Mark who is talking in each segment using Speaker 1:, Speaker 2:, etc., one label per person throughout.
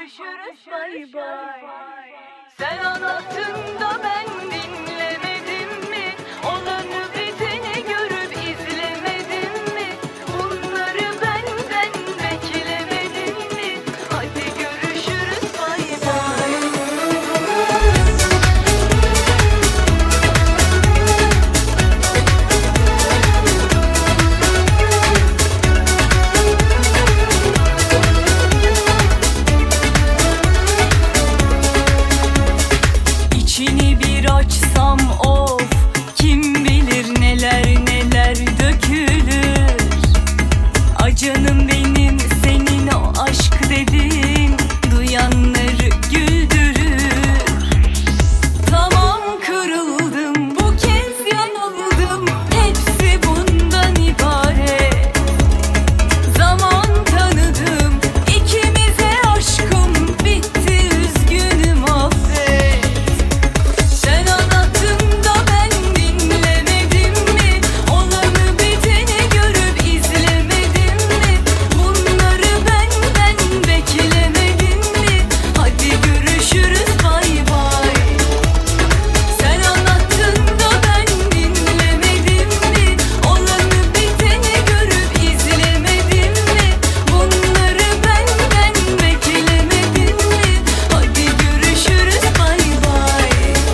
Speaker 1: görüşürüz, bay bay. Sen anlattın da ben dinlemedim mi? Olanı biteni görüp izlemedim mi? Bunları benden beklemedin mi? Hadi görüşürüz, bay bay. İçini bir açsam of, kim bilir neler neler dökülür. Acanım benim senin o aşk dediğin duyanları güldürür. Tamam kırıldım, bu kez yanıldım, hepsi bundan ibaret. Zaman tanıdım, ikimize aşkım bitti, üzgünüm affet. Sen anlattın da ben dinlemedim mi? Olanı biteni görüp izlemedim mi? Bunları benden beklemedin mi? Hadi görüşürüz, bay bay. Sen anlattın da ben dinlemedim mi? Olanı biteni görüp izlemedim mi? Bunları benden beklemedin mi? Hadi görüşürüz, bay bay.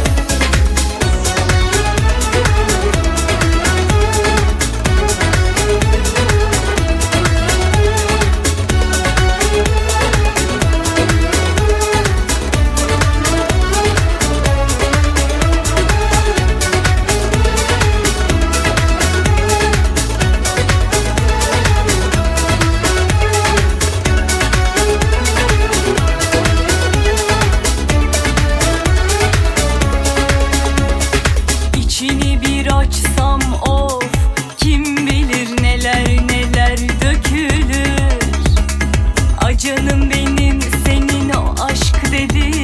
Speaker 1: İçini bir açsam of, kim bilir neler neler dökülür. Acanım benim senin o aşk dediğin